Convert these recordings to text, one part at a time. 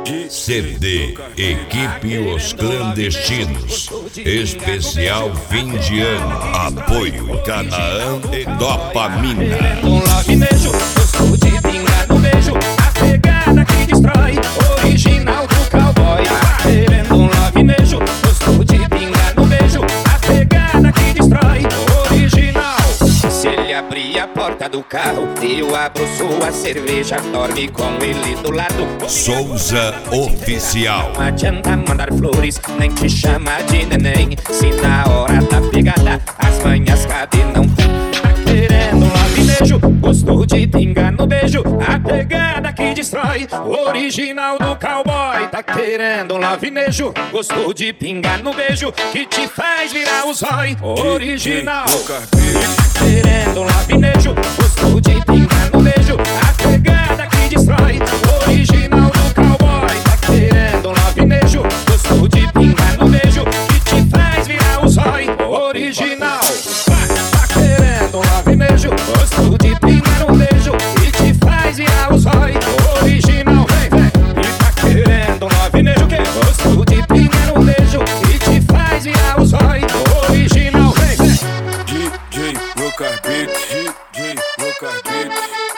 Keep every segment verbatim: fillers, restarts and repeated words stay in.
C D Equipe Os Clandestinos. Especial fim de ano. Apoio Canaã e Dopamina. Um lavinejo, gosto de pingar no beijo. A pegada que destrói, original do cowboy. Tá querendo um lavinejo, gosto de pingar no beijo. A pegada que destrói, original. Se ele abrir a porta do carro, eu abro sua cerveja. Dorme com ele do lado. Souza Oficial. Não adianta mandar flores, nem te chamar de neném. Se na hora da pegada as manhas cadê não tem. Tá querendo um lavinejo, gostou de pingar no beijo. A pegada que destrói, original do cowboy. Tá querendo um lavinejo, gostou de pingar no beijo, que te faz virar o zói, original. Tá querendo um lavinejo, gostou de pingar no beijo. A pegada que destrói, original do cowboy. Tá querendo um lavinejo, gostou de pingar no beijo, que te faz virar o zói, original. Tá querendo um lavinejo, gostou de pingar no beijo, que te faz virar o zói, original. Vem, vem. E tá querendo um lavinejo que gostou de pingar no beijo, que te faz virar o zói, original. Vem, vem. D J Rocker Beat, D J Rocker Beat.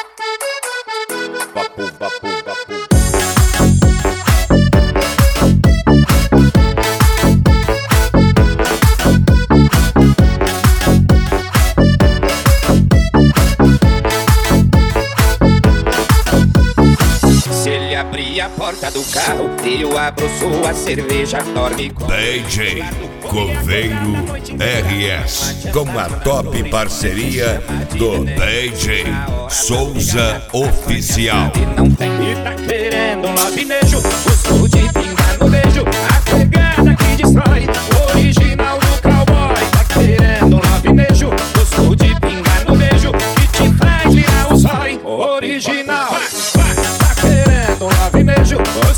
Papo, papo, papo. Se ele abrir a porta do carro, eu abro sua cerveja. Dorme com D J Coveiro R S, com a top parceria do D J Souza Oficial. e não tem. E tá querendo um lavinejo, gostou de pingar no beijo. A pegada que destrói, original do cowboy. Tá querendo um lavinejo, gostou de pingar no beijo, que te faz virar o zói, original. Tá querendo um lavinejo,